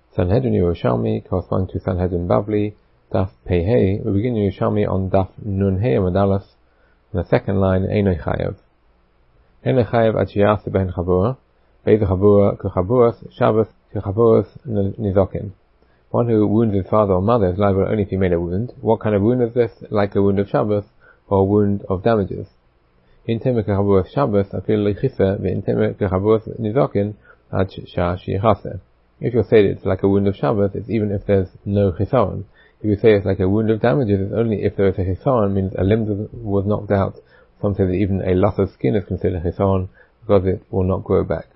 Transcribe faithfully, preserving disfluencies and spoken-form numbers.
Sanhedrin Yerushalmi, corresponding to Sanhedrin Bavli, Daf Pei Hey. We begin Yerushalmi on Daf Nun Hey Amud Aleph, on the second line, Einoi Chayev. Einoi Chayev Achiyas Ben Chavura, Beis Chavura Kechavuras Shabbos Kechavuras Nizokin. One who wounds his father or mother is liable only if he made a wound. What kind of wound is this? Like a wound of Shabbos or a wound of damages. Intim Kechavuras Shabbos Afil Lichisa Ve'intim Kechavuras Nizokin Ad Shah Shichase. If you say it's like a wound of Shabbos, it's even if there's no chisaron. If you say it's like a wound of damages, it's only if there is a chisaron, means a limb was knocked out. Some say that even a loss of skin is considered chisaron because it will not grow back.